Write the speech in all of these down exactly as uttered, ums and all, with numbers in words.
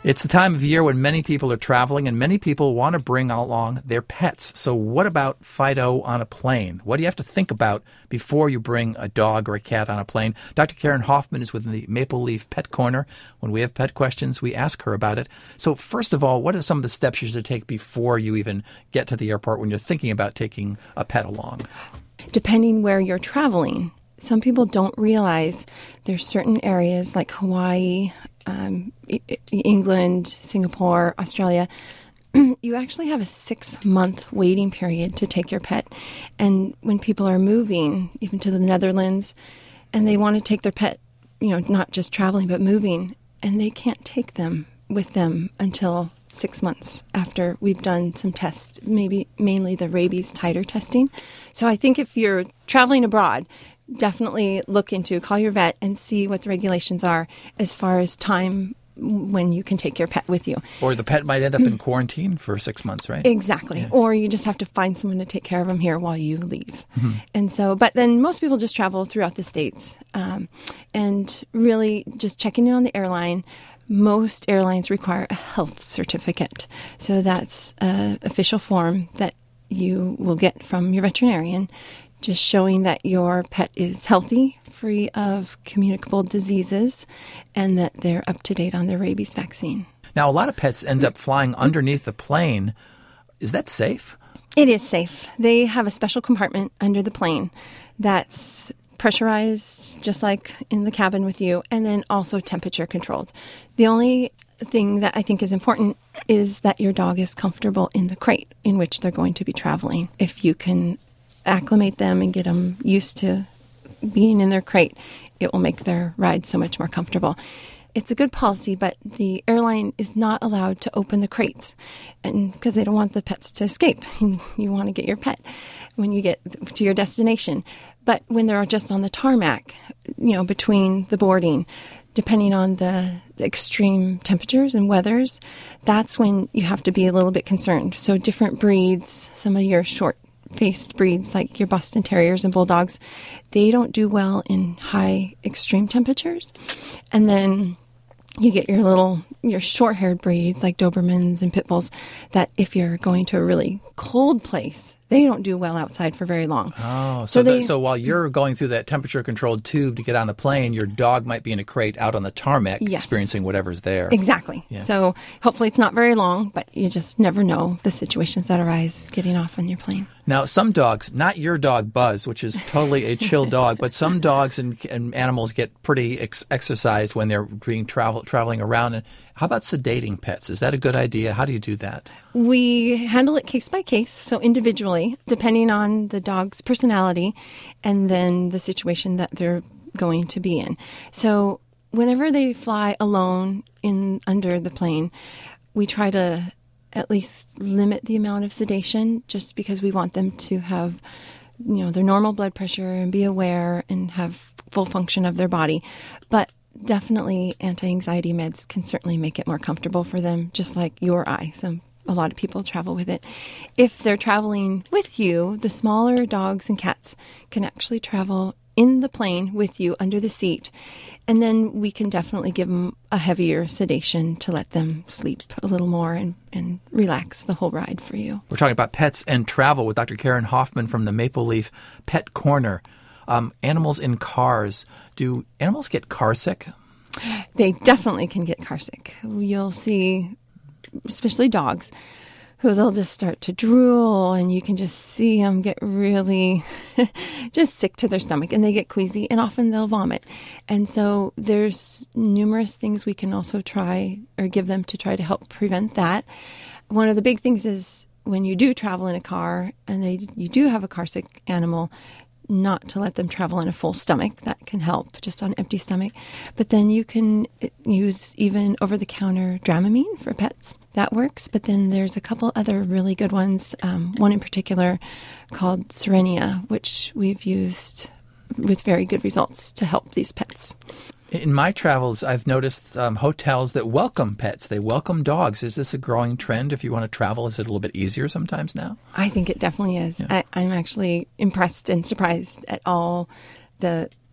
It's the time of year when many people are traveling and many people want to bring along their pets. So what about Fido on a plane? What do you have to think about before you bring a dog or a cat on a plane? Doctor Karen Hoffman is with the Maple Leaf Pet Corner. When we have pet questions, we ask her about it. So first of all, what are some of the steps you should take before you even get to the airport when you're thinking about taking a pet along? Depending where you're traveling, some people don't realize there's certain areas like Hawaii, Um, England, Singapore, Australia, you actually have a six-month waiting period to take your pet. And when people are moving, even to the Netherlands, and they want to take their pet, you know, not just traveling, but moving, and they can't take them with them until six months after we've done some tests, maybe mainly the rabies titer testing. So I think if you're traveling abroad, definitely look into, call your vet and see what the regulations are as far as time when you can take your pet with you. Or the pet might end up in quarantine for six months, right? Exactly. Yeah. Or you just have to find someone to take care of them here while you leave. Mm-hmm. And so, but then most people just travel throughout the States. Um, and really just checking in on the airline. Most airlines require a health certificate. So that's an official form that you will get from your veterinarian, just showing that your pet is healthy, free of communicable diseases, and that they're up to date on their rabies vaccine. Now, a lot of pets end up flying underneath the plane. Is that safe? It is safe. They have a special compartment under the plane that's pressurized, just like in the cabin with you, and then also temperature controlled. The only thing that I think is important is that your dog is comfortable in the crate in which they're going to be traveling. If you can acclimate them and get them used to being in their crate, it will make their ride so much more comfortable. It's a good policy, but the airline is not allowed to open the crates, and because they don't want the pets to escape. You want to get your pet when you get to your destination. But when they're just on the tarmac, you know, between the boarding, depending on the, the extreme temperatures and weathers, that's when you have to be a little bit concerned. So different breeds, some of your short faced breeds like your Boston Terriers and Bulldogs, they don't do well in high extreme temperatures. And then you get your little, your short-haired breeds like Dobermans and Pit Bulls that if you're going to a really cold place, they don't do well outside for very long. Oh, so so, the, they, so while you're going through that temperature-controlled tube to get on the plane, your dog might be in a crate out on the tarmac, yes, experiencing whatever's there. Exactly. Yeah. So hopefully it's not very long, but you just never know the situations that arise getting off on your plane. Now, some dogs, not your dog Buzz, which is totally a chill dog, but some dogs and, and animals get pretty ex- exercised when they're being travel, traveling around. And how about sedating pets? Is that a good idea? How do you do that? We handle it case by case, so individually, depending on the dog's personality and then the situation that they're going to be in. So whenever they fly alone in under the plane, we try to at least limit the amount of sedation just because we want them to have, you know, their normal blood pressure and be aware and have full function of their body. But definitely anti-anxiety meds can certainly make it more comfortable for them, just like you or I. Some a lot of people travel with it. If they're traveling with you, the smaller dogs and cats can actually travel in the plane with you under the seat. And then we can definitely give them a heavier sedation to let them sleep a little more and, and relax the whole ride for you. We're talking about pets and travel with Doctor Karen Hoffman from the Maple Leaf Pet Corner. Um, animals in cars. Do animals get car sick? They definitely can get car sick. You'll see, especially dogs, who they'll just start to drool, and you can just see them get really just sick to their stomach, and they get queasy, and often they'll vomit. And so there's numerous things we can also try or give them to try to help prevent that. One of the big things is when you do travel in a car and they you do have a car sick animal, not to let them travel in a full stomach. That can help, just on empty stomach. But then you can use even over-the-counter Dramamine for pets. That works. But then there's a couple other really good ones. Um, one in particular called Serenia, which we've used with very good results to help these pets. In my travels, I've noticed um, hotels that welcome pets. They welcome dogs. Is this a growing trend? If you want to travel, is it a little bit easier sometimes now? I think it definitely is. Yeah. I, I'm actually impressed and surprised at all the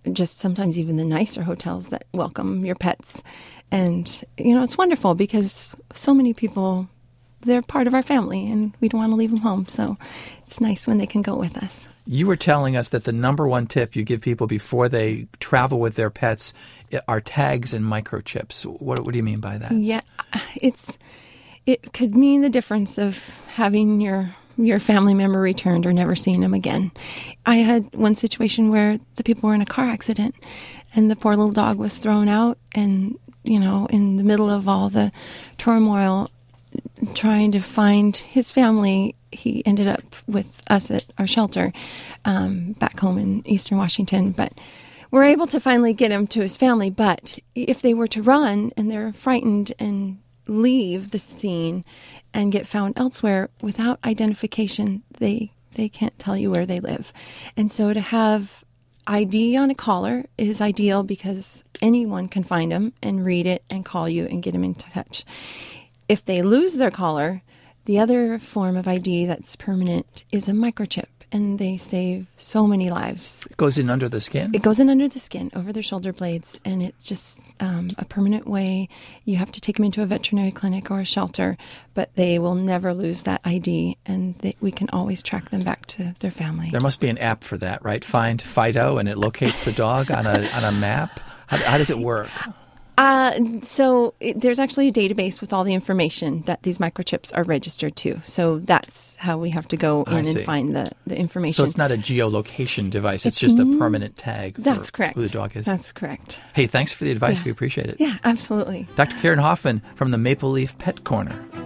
just sometimes even the nicer hotels that welcome your pets. And, you know, it's wonderful because so many people, they're part of our family and we don't want to leave them home. So it's nice when they can go with us. You were telling us that the number one tip you give people before they travel with their pets are tags and microchips. What, what do you mean by that? Yeah, it's it could mean the difference of having your your family member returned or never seeing them again. I had one situation where the people were in a car accident and the poor little dog was thrown out and, you know, in the middle of all the turmoil trying to find his family, he ended up with us at our shelter um, back home in Eastern Washington. But we're able to finally get him to his family. But if they were to run and they're frightened and leave the scene and get found elsewhere without identification, they they can't tell you where they live. And so to have I D on a collar is ideal because anyone can find them and read it and call you and get them in touch. If they lose their collar, the other form of I D that's permanent is a microchip, and they save so many lives. It goes in under the skin? It goes in under the skin, over their shoulder blades, and it's just um, a permanent way. You have to take them into a veterinary clinic or a shelter, but they will never lose that I D, and they, we can always track them back to their family. There must be an app for that, right? Find Fido, and it locates the dog on a on a map? How, how does it work? Uh, so it, there's actually a database with all the information that these microchips are registered to. So that's how we have to go in and find the, the information. So it's not a geolocation device. It's, it's just a permanent tag for that's correct. who the dog is. That's correct. Hey, thanks for the advice. Yeah. We appreciate it. Yeah, absolutely. Doctor Karen Hoffman from the Maple Leaf Pet Corner.